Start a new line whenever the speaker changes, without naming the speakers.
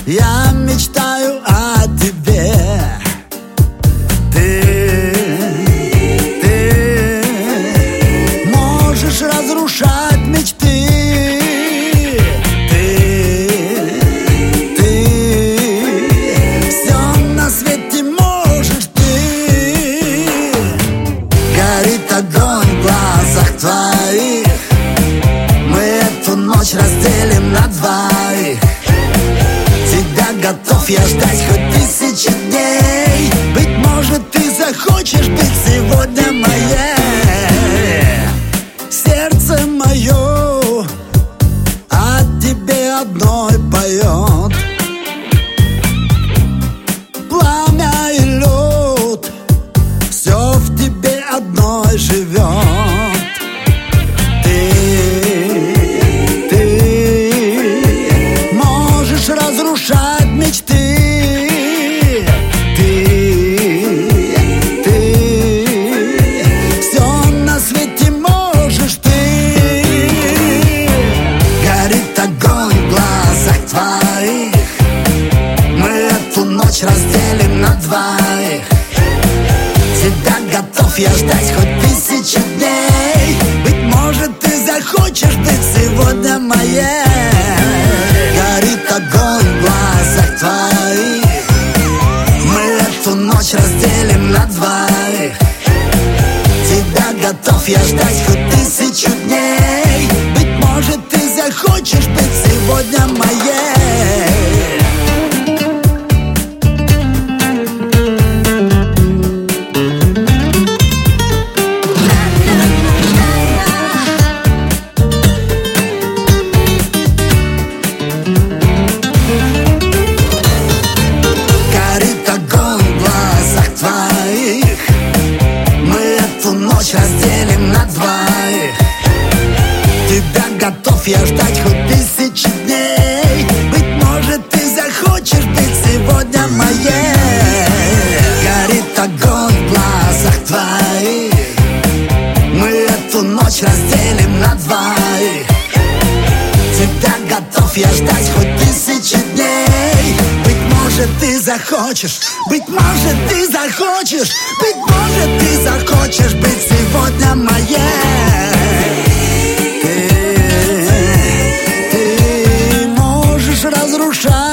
Я мечтаю о тебе. Ты можешь разрушать мечты. Ты все на свете можешь ты. Горит огонь в глазах твоих. Мы эту ночь разделим на двоих. Тебя готов я ждать хоть 1000 дней. Быть может, ты захочешь быть сегодня моей. Сердце мое о тебе одной поет. Пламя и лед, все в тебе одной живет. Разрушать мечты. Ты все на свете можешь ты. Горит огонь в глазах твоих. Мы эту ночь разделим на двоих. Тебя готов я ждать хоть 1000 дней. Быть может, ты захочешь быть сегодня моей. Горит огонь в глазах твоих. Мы эту ночь разделим на двоих. Тебя готов я ждать хоть 1000 дней. Быть может, ты захочешь быть сегодня моей. Разделим на двоих. Тебя готов я ждать хоть 1000 дней. Быть может, ты захочешь быть сегодня моей. Горит огонь в глазах твоих. Мы эту ночь разделим на двоих. Тебя готов я ждать хоть 1000 дней. Быть может, ты захочешь. Быть может, ты захочешь. Быть может, ты захочешь быть сегодня моей. Ты можешь разрушать